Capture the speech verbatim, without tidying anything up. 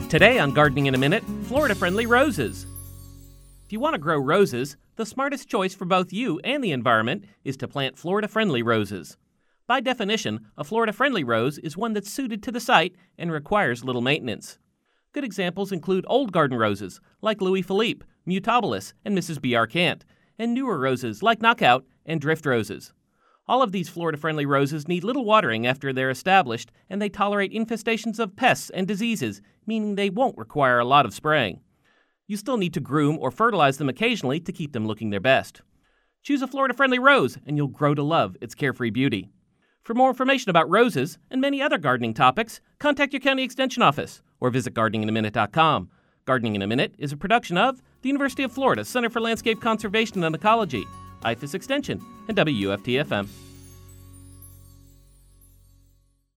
Today on Gardening in a Minute, Florida-friendly roses. If you want to grow roses, the smartest choice for both you and the environment is to plant Florida-friendly roses. By definition, a Florida-friendly rose is one that's suited to the site and requires little maintenance. Good examples include old garden roses like Louis Philippe, Mutabilis, and Missus B R. Cant, and newer roses like Knockout and Drift roses. All of these Florida-friendly roses need little watering after they're established, and they tolerate infestations of pests and diseases, meaning they won't require a lot of spraying. You still need to groom or fertilize them occasionally to keep them looking their best. Choose a Florida-friendly rose, and you'll grow to love its carefree beauty. For more information about roses and many other gardening topics, contact your county extension office or visit gardening in a minute dot com. Gardening in a Minute is a production of the University of Florida Center for Landscape Conservation and Ecology, I F A S Extension, and W U F T F M.